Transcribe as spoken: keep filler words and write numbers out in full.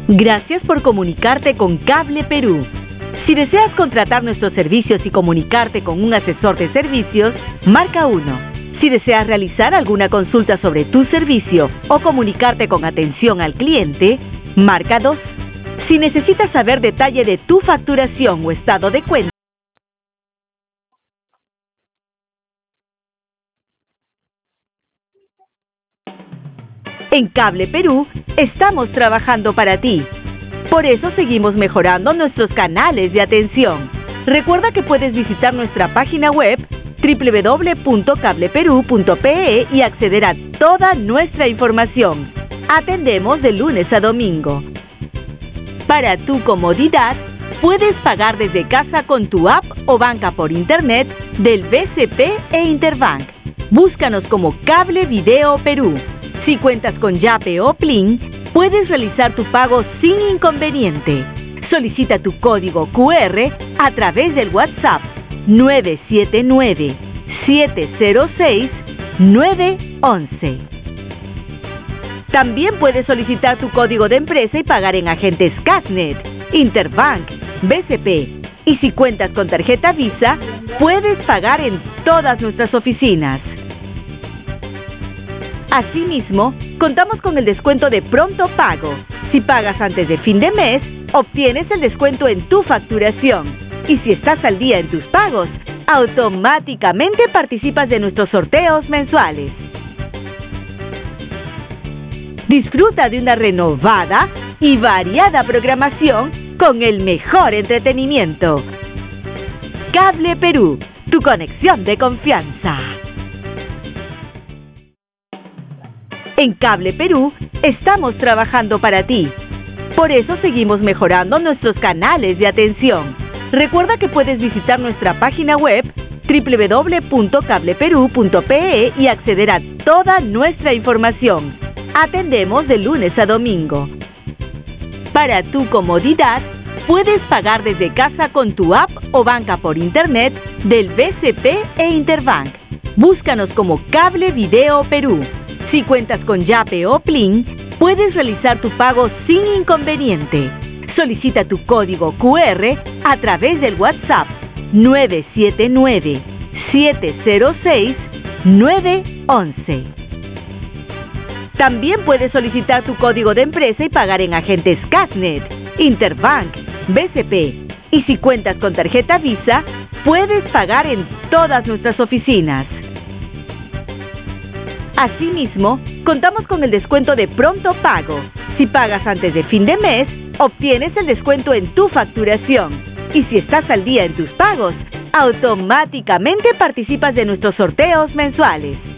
Gracias por comunicarte con Cable Perú. Si deseas contratar nuestros servicios y comunicarte con un asesor de servicios, marca uno. Si deseas realizar alguna consulta sobre tu servicio o comunicarte con atención al cliente, marca dos. Si necesitas saber detalle de tu facturación o estado de cuenta, en Cable Perú estamos trabajando para ti. Por eso seguimos mejorando nuestros canales de atención. Recuerda que puedes visitar nuestra página web doble u doble u doble u punto cable perú punto pe e y acceder a toda nuestra información. Atendemos de lunes a domingo. Para tu comodidad, puedes pagar desde casa con tu app o banca por internet del B C P e Interbank. Búscanos como Cable Video Perú. Si cuentas con Yape o Plin, puedes realizar tu pago sin inconveniente. Solicita tu código cu erre a través del WhatsApp nueve siete nueve, siete cero seis, nueve once. También puedes solicitar tu código de empresa y pagar en agentes Casnet, Interbank, B C P. Y si cuentas con tarjeta Visa, puedes pagar en todas nuestras oficinas. Asimismo, contamos con el descuento de pronto pago. Si pagas antes de fin de mes, obtienes el descuento en tu facturación. Y si estás al día en tus pagos, automáticamente participas de nuestros sorteos mensuales. Disfruta de una renovada y variada programación con el mejor entretenimiento. Cable Perú, tu conexión de confianza. En Cable Perú estamos trabajando para ti. Por eso seguimos mejorando nuestros canales de atención. Recuerda que puedes visitar nuestra página web doble u doble u doble u punto cable perú punto pe e y acceder a toda nuestra información. Atendemos de lunes a domingo. Para tu comodidad, puedes pagar desde casa con tu app o banca por internet del B C P e Interbank. Búscanos como Cable Video Perú. Si cuentas con Yape o Plin, puedes realizar tu pago sin inconveniente. Solicita tu código cu erre a través del WhatsApp nueve siete nueve, siete cero seis, nueve once. También puedes solicitar tu código de empresa y pagar en agentes Casnet, Interbank, B C P. Y si cuentas con tarjeta Visa, puedes pagar en todas nuestras oficinas. Asimismo, contamos con el descuento de pronto pago. Si pagas antes de fin de mes, obtienes el descuento en tu facturación. Y si estás al día en tus pagos, automáticamente participas de nuestros sorteos mensuales.